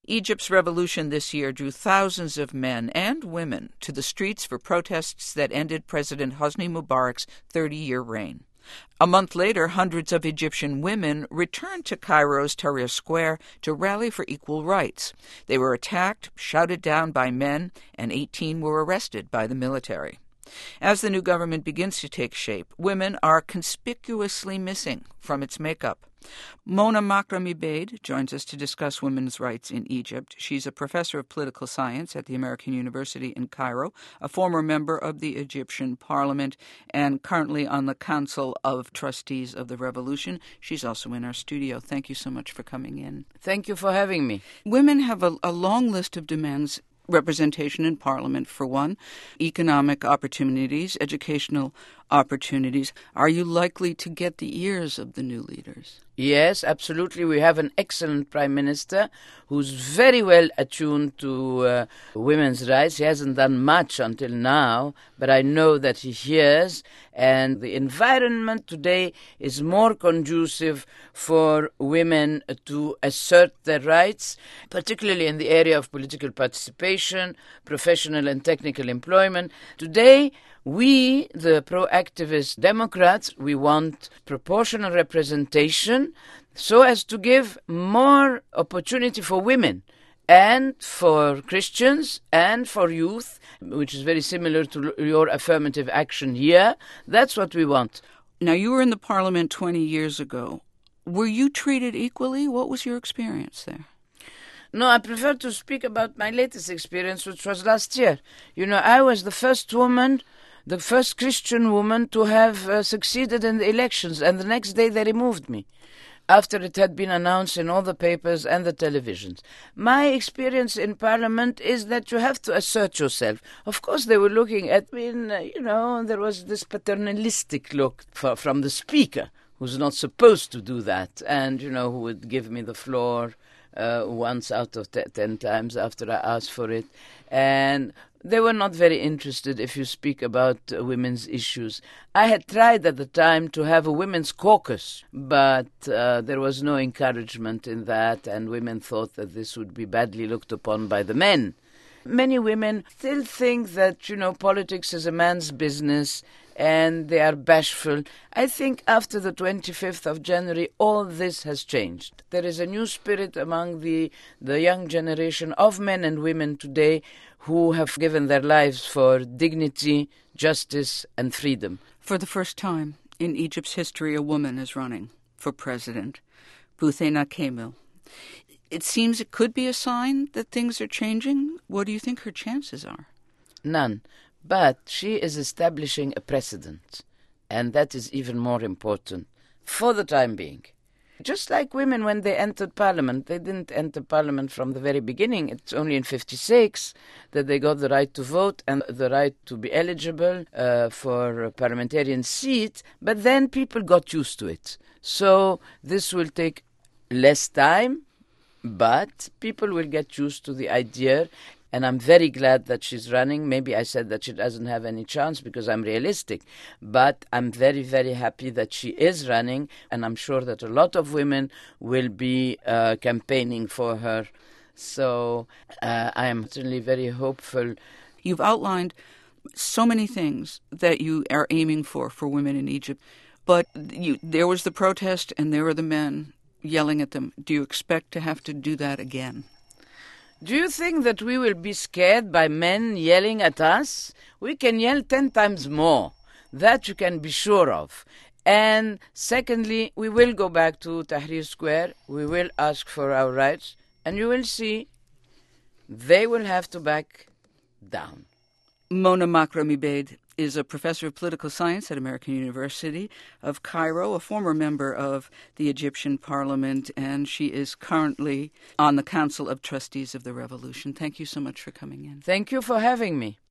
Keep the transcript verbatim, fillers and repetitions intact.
Egypt's revolution this year drew thousands of men and women to the streets for protests that ended President Hosni Mubarak's thirty-year reign. A month later, hundreds of Egyptian women returned to Cairo's Tahrir Square to rally for equal rights. They were attacked, shouted down by men, and eighteen were arrested by the military. As the new government begins to take shape, women are conspicuously missing from its makeup. Mona Makram-Ubaid joins us to discuss women's rights in Egypt. She's a professor of political science at the American University in Cairo, a former member of the Egyptian parliament, and currently on the Council of Trustees of the Revolution. She's also in our studio. Thank you so much for coming in. Thank you for having me. Women have a, a long list of demands. Representation in Parliament, for one, economic opportunities, educational opportunities. Are you likely to get the ears of the new leaders? Yes, absolutely. We have an excellent Prime Minister who's very well attuned to uh, women's rights. He hasn't done much until now, but I know that he hears, and the environment today is more conducive for women to assert their rights, particularly in the area of political participation, professional and technical employment. Today, we, the pro-activist Democrats, we want proportional representation so as to give more opportunity for women and for Christians and for youth, which is very similar to your affirmative action here. That's what we want. Now, you were in the parliament twenty years ago. Were you treated equally? What was your experience there? No, I prefer to speak about my latest experience, which was last year. You know, I was the first woman, the first Christian woman to have uh, succeeded in the elections, and the next day they removed me, after it had been announced in all the papers and the televisions. My experience in Parliament is that you have to assert yourself. Of course, they were looking at me, and, uh, you know, there was this paternalistic look for, from the Speaker, who's not supposed to do that, and, you know, who would give me the floor uh, once out of t- ten times after I asked for it. And they were not very interested if you speak about uh, women's issues. I had tried at the time to have a women's caucus, but uh, there was no encouragement in that, and women thought that this would be badly looked upon by the men. Many women still think that, you know, politics is a man's business, and they are bashful. I think after the twenty-fifth of January, all this has changed. There is a new spirit among the, the young generation of men and women today who have given their lives for dignity, justice, and freedom. For the first time in Egypt's history, a woman is running for president, Bouthena Kemil. It seems it could be a sign that things are changing. What do you think her chances are? None. But she is establishing a precedent, and that is even more important for the time being. Just like women when they entered Parliament, they didn't enter Parliament from the very beginning. It's only in fifty-six that they got the right to vote and the right to be eligible uh, for a parliamentarian seat, but then people got used to it. So this will take less time, but people will get used to the idea. And I'm very glad that she's running. Maybe I said that she doesn't have any chance because I'm realistic. But I'm very, very happy that she is running. And I'm sure that a lot of women will be uh, campaigning for her. So uh, I am certainly very hopeful. You've outlined so many things that you are aiming for for women in Egypt. But you, there was the protest and there were the men yelling at them. Do you expect to have to do that again? Do you think that we will be scared by men yelling at us? We can yell ten times more. That you can be sure of. And secondly, we will go back to Tahrir Square. We will ask for our rights. And you will see they will have to back down. Mona Makram-Ubaid is a professor of political science at American University of Cairo, a former member of the Egyptian parliament, and she is currently on the Council of Trustees of the Revolution. Thank you so much for coming in. Thank you for having me.